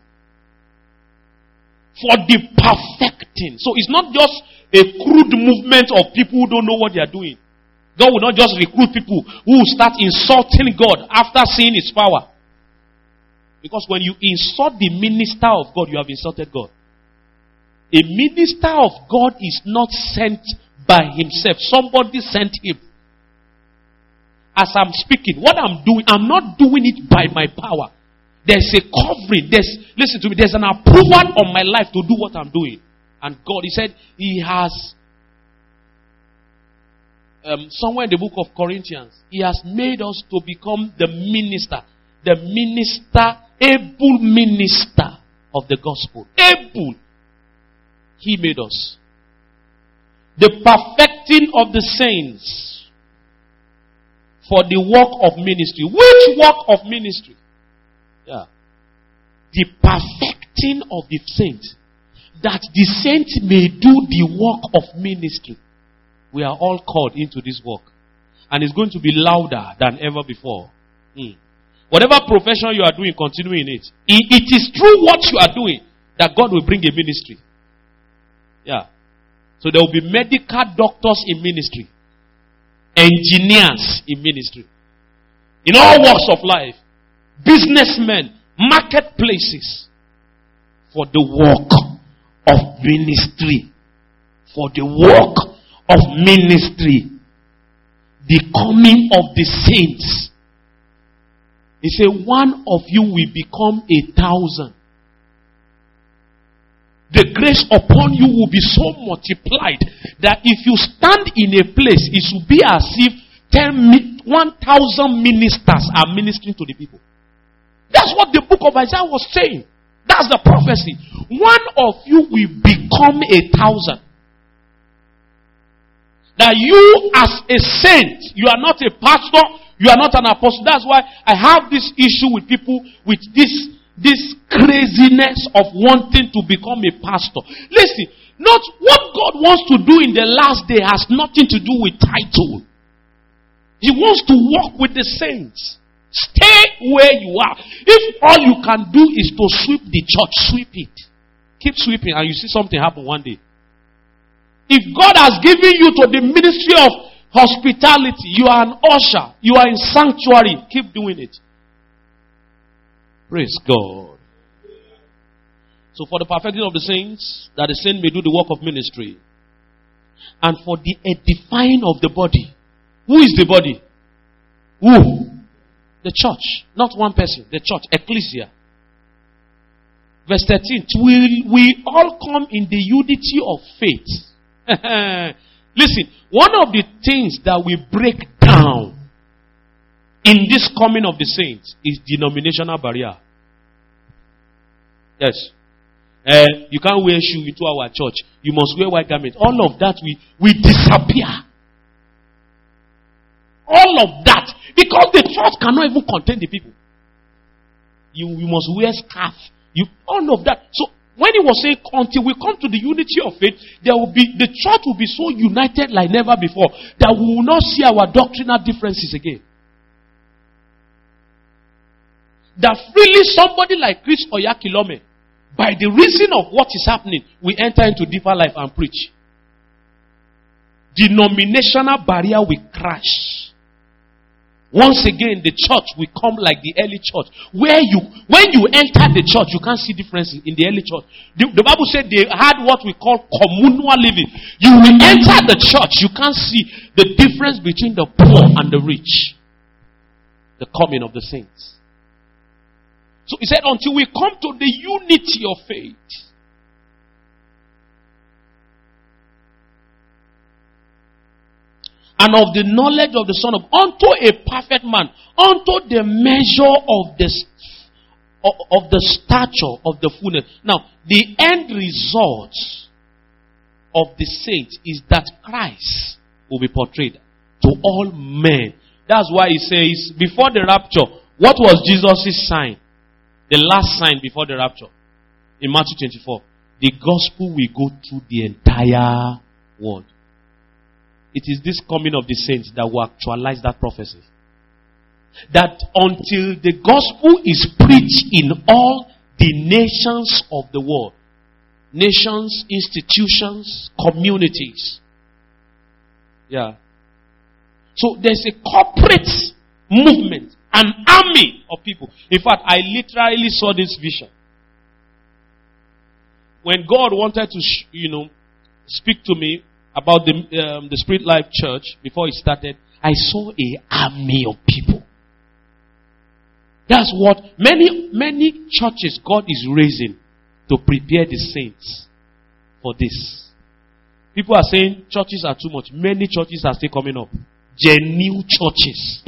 For the perfecting. So it's not just a crude movement of people who don't know what they are doing. God will not just recruit people who will start insulting God after seeing his power. Because when you insult the minister of God, you have insulted God. A minister of God is not sent by himself. Somebody sent him. As I'm speaking, what I'm doing, I'm not doing it by my power. There's a covering. There's, listen to me, there's an approval on my life to do what I'm doing. And God, he said, he has, um, somewhere in the book of Corinthians, he has made us to become the minister. The minister, able minister of the gospel. Able. He made us. The perfecting of the saints for the work of ministry. Which work of ministry? Yeah. The perfecting of the saints. That the saints may do the work of ministry. We are all called into this work. And it's going to be louder than ever before. Hmm. Whatever profession you are doing, continue in it. It is through what you are doing that God will bring a ministry. Yeah. So there will be medical doctors in ministry. Engineers in ministry. In all walks of life. Businessmen. Marketplaces. For the work of ministry. For the work of ministry. The coming of the saints. He said, one of you will become a thousand. The grace upon you will be so multiplied that if you stand in a place, it will be as if ten, one thousand ministers are ministering to the people. That's what the book of Isaiah was saying. That's the prophecy. One of you will become a thousand. That you as a saint, you are not a pastor, You are not an apostle. That's why I have this issue with people with this, this craziness of wanting to become a pastor. Listen, not what God wants to do in the last day has nothing to do with title. He wants to walk with the saints. Stay where you are. If all you can do is to sweep the church, sweep it. Keep sweeping and you see something happen one day. If God has given you to the ministry of hospitality, you are an usher, you are in sanctuary, keep doing it. Praise God. So for the perfecting of the saints, that the saint may do the work of ministry, and for the edifying of the body. Who is the body? Who? The church. Not one person. The church. Ecclesia. Verse thirteen. Will we all come in the unity of faith? Listen, one of the things that we break down in this coming of the saints is denominational barrier. Yes. Uh, you can't wear shoe into our church. You must wear white garment. All of that we, we disappear. All of that. Because the church cannot even contain the people. You, you must wear scarf. You, all of that. So, when he was saying, until we come to the unity of faith, there will be, the church will be so united like never before that we will not see our doctrinal differences again. That freely somebody like Chris Oyakilome, by the reason of what is happening, we enter into deeper life and preach. Denominational barrier will crash. Once again, the church will come like the early church. Where you, when you enter the church, you can't see differences in the early church. The, the Bible said they had what we call communal living. You will enter the church, you can't see the difference between the poor and the rich. The coming of the saints. So he said, until we come to the unity of faith. And of the knowledge of the Son of, unto a perfect man, unto the measure of the, of, of the stature of the fullness. Now, the end result of the saints is that Christ will be portrayed to all men. That's why he says, before the rapture, what was Jesus' sign? The last sign before the rapture. In Matthew twenty-four. The gospel will go through the entire world. It is this coming of the saints that will actualize that prophecy. That until the gospel is preached in all the nations of the world, nations, institutions, communities. Yeah. So there's a corporate movement, an army of people. In fact, I literally saw this vision. When God wanted to, you know, speak to me about the um, the Spirit Life Church before it started, I saw a army of people. That's what many many churches God is raising to prepare the saints for this. People are saying churches are too much. Many churches are still coming up. Genuine churches.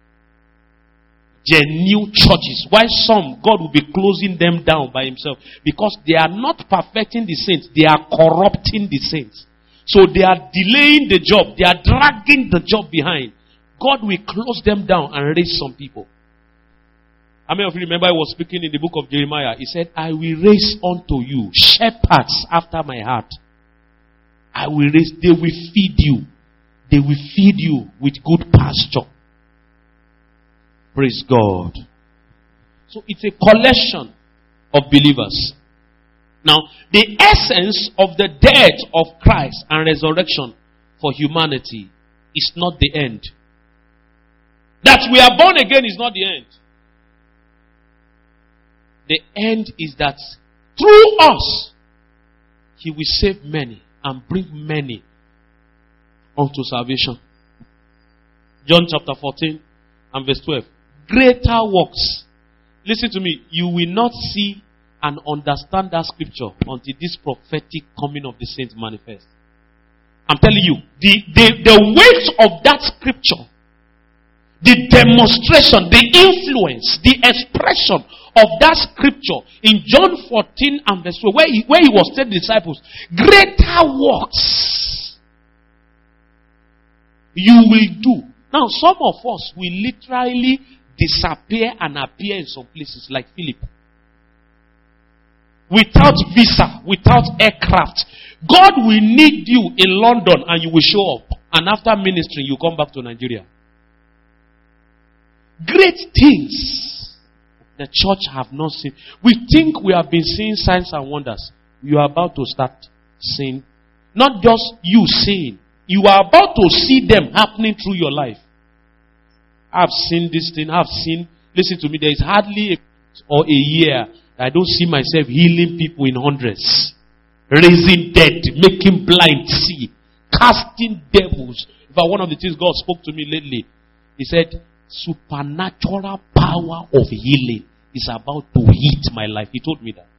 Genuine churches. Why some God will be closing them down by himself? Because they are not perfecting the saints. They are corrupting the saints. So they are delaying the job. They are dragging the job behind. God will close them down and raise some people. How many of you remember I was speaking in the book of Jeremiah? He said, I will raise unto you shepherds after my heart. I will raise, they will feed you. They will feed you with good pasture. Praise God. So it's a collection of believers. Now, the essence of the death of Christ and resurrection for humanity is not the end. That we are born again is not the end. The end is that through us, he will save many and bring many unto salvation. John chapter fourteen and verse twelve. Greater works. Listen to me. You will not see and understand that scripture until this prophetic coming of the saints manifests. I'm telling you, the, the, the weight of that scripture, the demonstration, the influence, the expression of that scripture in John fourteen and verse twelve, where he, where he was telling the disciples, greater works you will do Now, some of us will literally disappear and appear in some places like Philip. Without visa, without aircraft. God will need you in London and you will show up. And after ministering, you come back to Nigeria. Great things the church have not seen. We think we have been seeing signs and wonders. You are about to start seeing. Not just you seeing. You are about to see them happening through your life. I've seen this thing. I've seen. Listen to me. There is hardly a or a year I don't see myself healing people in hundreds. Raising dead. Making blind see. Casting devils. In fact, one of the things God spoke to me lately, He said, supernatural power of healing is about to hit my life. He told me that.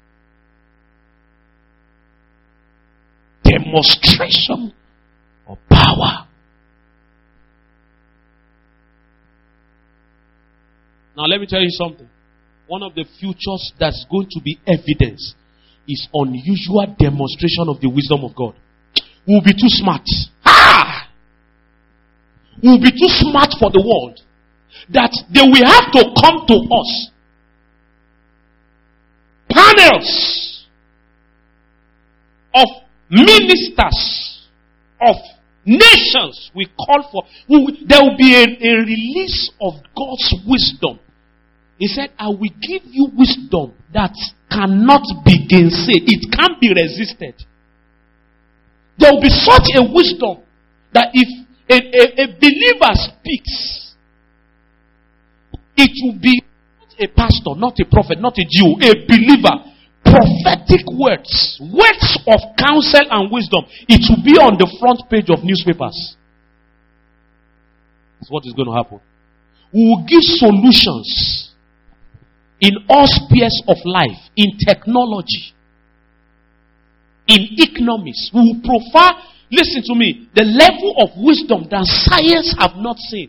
Demonstration of power. Now let me tell you something. One of the futures that's going to be evidence is unusual demonstration of the wisdom of God. We'll be too smart. Ah! We'll be too smart for the world. That they will have to come to us. Panels of ministers of nations we call for. There will be a, a release of God's wisdom. He said, I will give you wisdom that cannot be gainsaid. It can't be resisted. There will be such a wisdom that if a, a, a believer speaks, it will be not a pastor, not a prophet, not a Jew, a believer. Prophetic words, words of counsel and wisdom. It will be on the front page of newspapers. That's what is going to happen. We will give solutions in all spheres of life, in technology, in economics. We will profile, listen to me, the level of wisdom that science have not seen.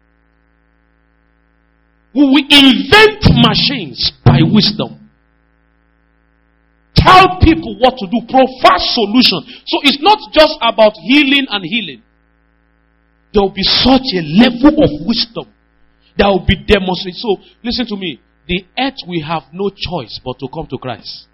We will invent machines by wisdom. Tell people what to do. Provide solutions. So it's not just about healing and healing. There will be such a level of wisdom that will be demonstrated. So listen to me. The earth will have no choice but to come to Christ.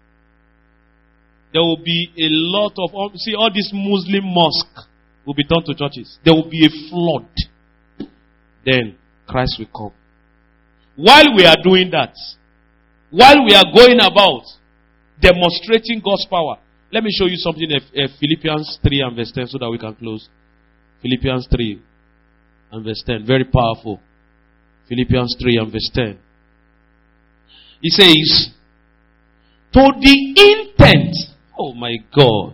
There will be a lot of, see, all these Muslim mosques will be turned to churches. There will be a flood. Then Christ will come. While we are doing that, while we are going about demonstrating God's power, let me show you something in Philippians three and verse ten so that we can close. Philippians three and verse ten. Very powerful. Philippians three and verse ten. He says, to the intent, oh my God.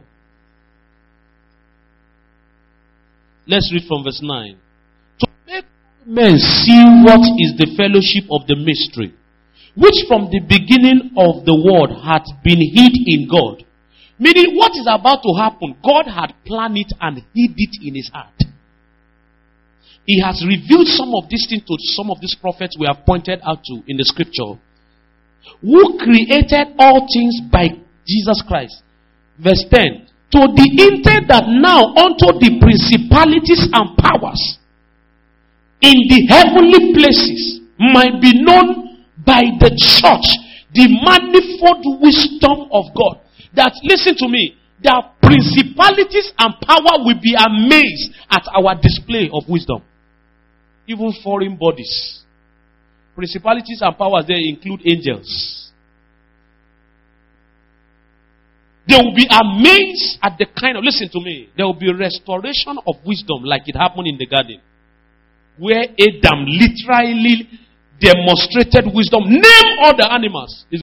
Let's read from verse nine. To make men see what is the fellowship of the mystery, which from the beginning of the world hath been hid in God. Meaning, what is about to happen, God had planned it and hid it in His heart. He has revealed some of these things to some of these prophets we have pointed out to in the scripture, who created all things by Jesus Christ. Verse ten. To the intent that now unto the principalities and powers in the heavenly places might be known by the church the manifold wisdom of God. That, listen to me, that principalities and power will be amazed at our display of wisdom. Even foreign bodies. Principalities and powers there include angels. They will be amazed at the kind of, listen to me, there will be a restoration of wisdom like it happened in the garden. Where Adam literally demonstrated wisdom. Name all the animals.